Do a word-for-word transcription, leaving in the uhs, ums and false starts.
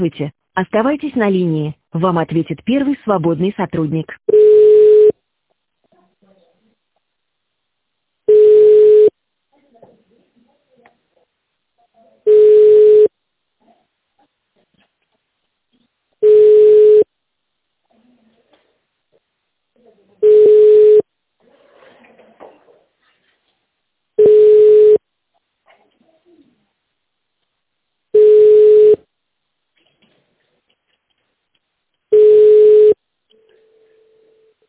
Здравствуйте. Оставайтесь на линии. Вам ответит первый свободный сотрудник.